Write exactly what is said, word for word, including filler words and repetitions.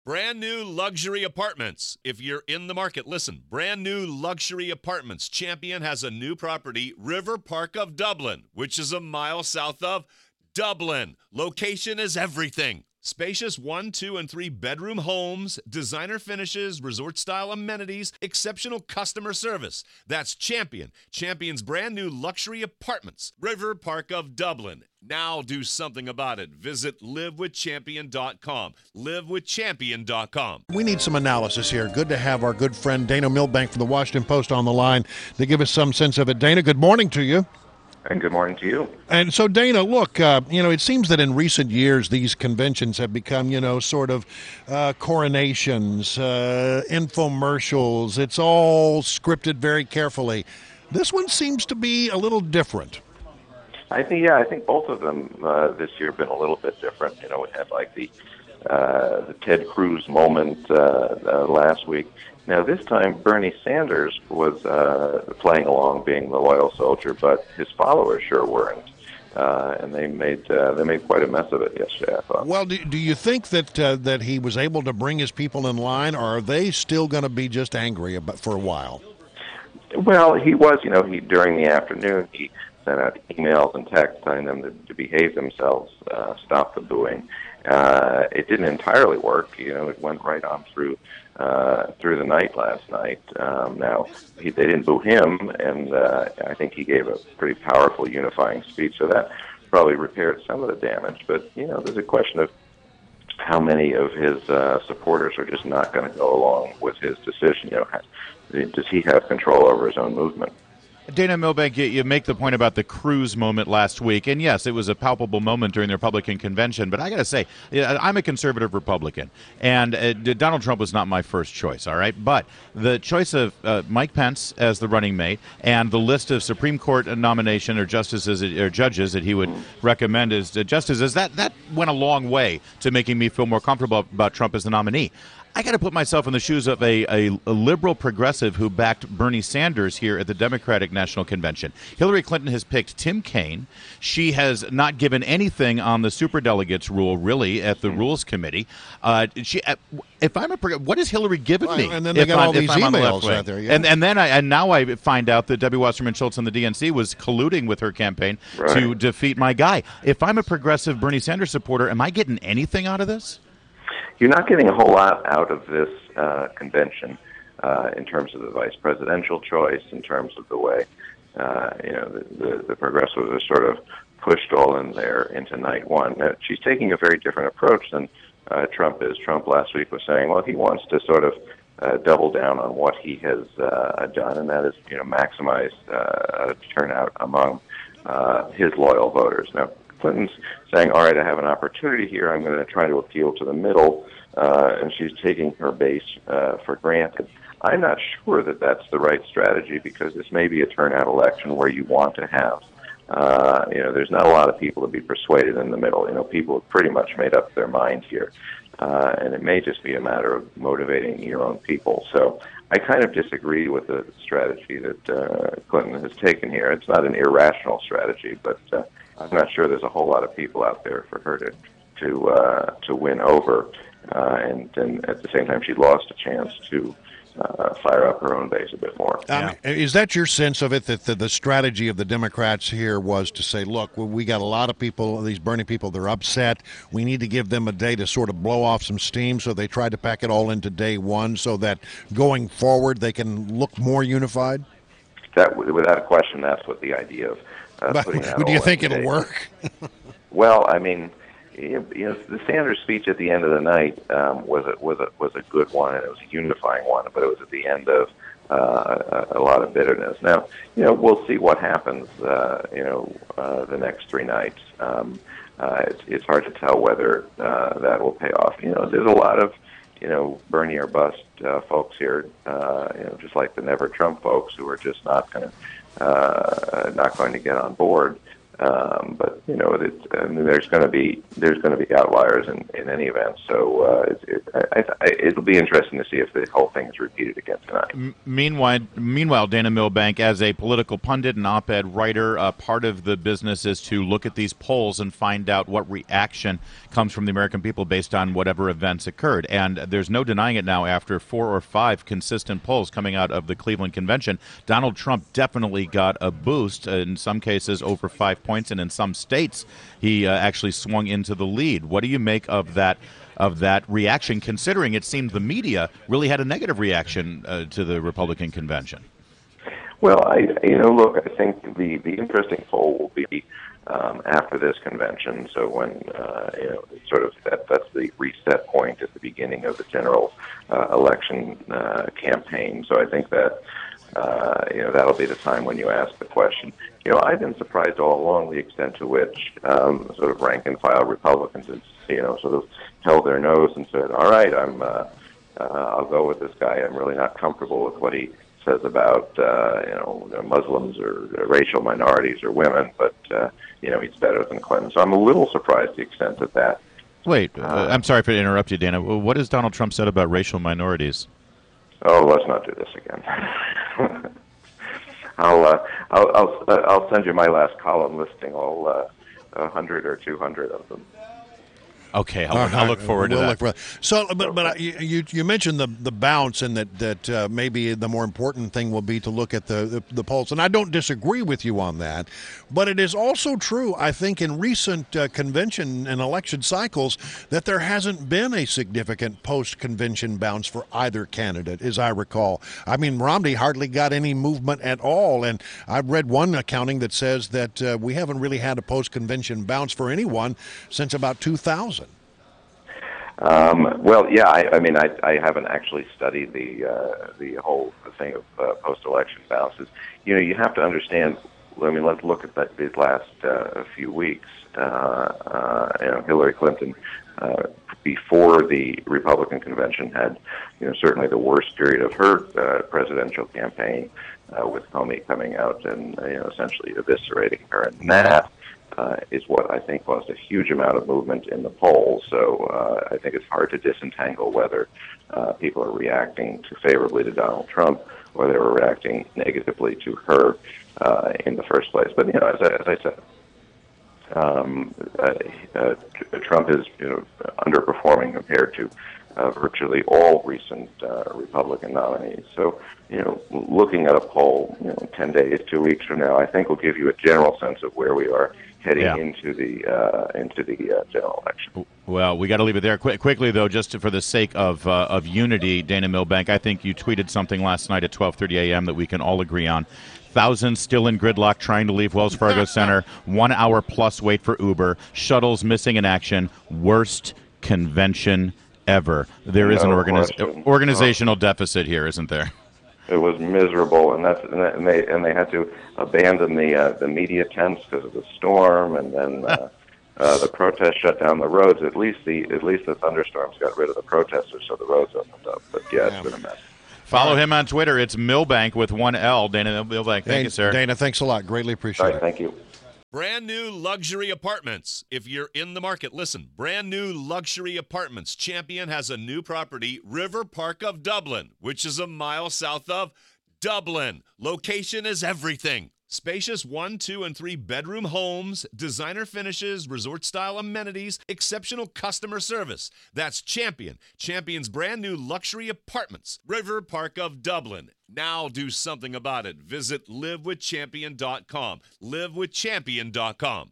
Brand new luxury apartments. If you're in the market, listen. Brand new luxury apartments. Champion has a new property, River Park of Dublin, which is a mile south of Dublin. Location is everything. Spacious one, two, and three bedroom homes, designer finishes, resort-style amenities, exceptional customer service. That's Champion. Champion's brand new luxury apartments, River Park of Dublin. Now do something about it. Visit live with champion dot com. live with champion dot com. We need some analysis here. Good to have our good friend Dana Milbank from the Washington Post on the line to give us some sense of it. Dana, good morning to you. And good morning to you. And so, Dana, look, uh, you know, it seems that in recent years these conventions have become, you know, sort of uh, coronations, uh, infomercials. It's all scripted very carefully. This one seems to be a little different. I think, yeah, I think both of them uh, this year have been a little bit different. You know, we had like the uh, the Ted Cruz moment uh, uh, last week. Now, this time, Bernie Sanders was uh, playing along, being the loyal soldier, but his followers sure weren't, uh, and they made uh, they made quite a mess of it yesterday, I thought. Well, do, do you think that uh, that he was able to bring his people in line, or are they still going to be just angry about for a while? Well, he was, you know, he during the afternoon he sent out emails and texts telling them to, to behave themselves, uh, stop the booing. Uh, it didn't entirely work. You know, it went right on through uh, through the night last night. Um, now, he, they didn't boo him, and uh, I think he gave a pretty powerful unifying speech, so that probably repaired some of the damage. But, you know, there's a question of how many of his uh, supporters are just not going to go along with his decision. You know, does he have control over his own movement? Dana Milbank, you, you make the point about the Cruz moment last week, and yes, it was a palpable moment during the Republican convention, but I got to say, I'm a conservative Republican, and uh, Donald Trump was not my first choice, all right? But the choice of uh, Mike Pence as the running mate and the list of Supreme Court nomination or justices or judges that he would recommend as uh, justices, that, that went a long way to making me feel more comfortable about Trump as the nominee. I got to put myself in the shoes of a, a, a liberal progressive who backed Bernie Sanders here at the Democratic National Convention. Hillary Clinton has picked Tim Kaine. She has not given anything on the superdelegates rule, really, at the Rules Committee. Uh, she, uh, if I'm a, what has Hillary given well, me? And then they got I'm, all these emails the out there. Yeah. And, and then I, and now I find out that Debbie Wasserman Schultz and the D N C was colluding with her campaign right. to defeat my guy. If I'm a progressive Bernie Sanders supporter, am I getting anything out of this? You're not getting a whole lot out of this uh, convention uh, in terms of the vice presidential choice, in terms of the way uh, you know the, the, the progressives are sort of pushed all in there into night one. Now, she's taking a very different approach than uh, Trump is. Trump last week was saying, well, he wants to sort of uh, double down on what he has uh, done, and that is you know maximize uh, turnout among uh, his loyal voters. Now, Clinton's saying, all right, I have an opportunity here. I'm going to try to appeal to the middle, uh, and she's taking her base uh, for granted. I'm not sure that that's the right strategy because this may be a turnout election where you want to have, uh, you know, there's not a lot of people to be persuaded in the middle. You know, people have pretty much made up their minds here, uh, and it may just be a matter of motivating your own people. So I kind of disagree with the strategy that uh, Clinton has taken here. It's not an irrational strategy, but uh, I'm not sure there's a whole lot of people out there for her to to uh, to win over, uh, and, and at the same time, she lost a chance to uh, fire up her own base a bit more. Um, is that your sense of it, that the, the strategy of the Democrats here was to say, look, well, we got a lot of people, these Bernie people, they're upset. We need to give them a day to sort of blow off some steam, so they tried to pack it all into day one so that going forward they can look more unified? That, without a question, that's what the idea of Uh, but do you think it'll work? Well, I mean, you know, the Sanders speech at the end of the night um, was a, was a was a good one, and it was a unifying one. But it was at the end of uh, a, a lot of bitterness. Now, you know, we'll see what happens. Uh, you know, uh, the next three nights. Um, uh, it's, it's hard to tell whether uh, that will pay off. You know, there's a lot of you know Bernie or bust uh, folks here. Uh, you know, just like the Never Trump folks who are just not going to. Uh, not going to get on board. Um, but you know, it, I mean, there's going to be there's going to be outliers in, in any event. So uh, it, it, I, I, it'll be interesting to see if the whole thing is repeated again tonight. M- meanwhile, meanwhile, Dana Milbank, as a political pundit and op-ed writer, uh, part of the business is to look at these polls and find out what reaction comes from the American people based on whatever events occurred. And there's no denying it now. After four or five consistent polls coming out of the Cleveland convention, Donald Trump definitely got a boost. Uh, in some cases, over five points. And in some states, he uh, actually swung into the lead. What do you make of that of that reaction, considering it seemed the media really had a negative reaction uh, to the Republican convention? Well, I, you know, look, I think the, the interesting poll will be um, after this convention. So when, uh, you know, sort of that, that's the reset point at the beginning of the general uh, election uh, campaign. So I think that, uh, you know, that'll be the time when you ask the question. You know, I've been surprised all along the extent to which um, sort of rank and file Republicans, have, you know, sort of held their nose and said, all right, I'm, uh, uh, I'll go with this guy. I'm really not comfortable with what he says about, uh, you know, Muslims or racial minorities or women, but, uh, you know, he's better than Clinton. So I'm a little surprised the extent of that. Wait, uh, uh, I'm sorry for interrupt you, Dana. What has Donald Trump said about racial minorities? Oh, let's not do this again. I'll, uh, I'll, I'll, uh, I'll send you my last column listing all uh, one hundred or two hundred of them. Okay, I'll, All I'll right, look forward we'll to look that. for So, but but uh, you you mentioned the the bounce, and that that uh, maybe the more important thing will be to look at the, the the polls, and I don't disagree with you on that. But it is also true, I think, in recent uh, convention and election cycles, that there hasn't been a significant post-convention bounce for either candidate, as I recall. I mean, Romney hardly got any movement at all, and I've read one accounting that says that uh, we haven't really had a post-convention bounce for anyone since about two thousand. Um, well, yeah, I, I mean, I, I haven't actually studied the uh, the whole thing of uh, post-election bounces. You know, you have to understand. I mean, let's look at that these last uh, few weeks. Uh, uh, you know, Hillary Clinton, uh, before the Republican convention, had, you know, certainly the worst period of her uh, presidential campaign, uh, with Comey coming out and, you know, essentially eviscerating her, and that Uh, is what I think caused a huge amount of movement in the polls. So uh, I think it's hard to disentangle whether uh, people are reacting too favorably to Donald Trump or they were reacting negatively to her uh, in the first place. But, you know, as I, as I said, um, uh, uh, Trump is, you know, underperforming compared to uh, virtually all recent uh, Republican nominees. So, you know, looking at a poll, you know, ten days, two weeks from now, I think will give you a general sense of where we are heading Yeah. into the uh, into the uh, general election. Well, we got to leave it there. Qu- quickly, though, just to, for the sake of uh, of unity, Dana Milbank, I think you tweeted something last night at twelve thirty a.m. that we can all agree on. Thousands still in gridlock trying to leave Wells Fargo Center. One hour plus wait for Uber. Shuttles missing in action. Worst convention ever. There is No an organiz- question. organizational deficit here, isn't there? It was miserable, and that's and, that, and they and they had to abandon the uh, the media tents because of the storm, and then uh, uh, the protests shut down the roads. At least the at least the thunderstorms got rid of the protesters, so the roads opened up. But yeah, it's been a mess. Follow him on Twitter. It's Milbank with one L. Dana Milbank. Thank Dana, you, sir. Dana, thanks a lot. Greatly appreciate All right, it. thank you. Brand new luxury apartments. If you're in the market, listen. Brand new luxury apartments. Champion has a new property, River Park of Dublin, which is a mile south of Dublin. Location is everything. Spacious one, two, and three bedroom homes, designer finishes, resort-style amenities, exceptional customer service. That's Champion. Champion's brand new luxury apartments, River Park of Dublin. Now do something about it. Visit live with champion dot com. live with champion dot com.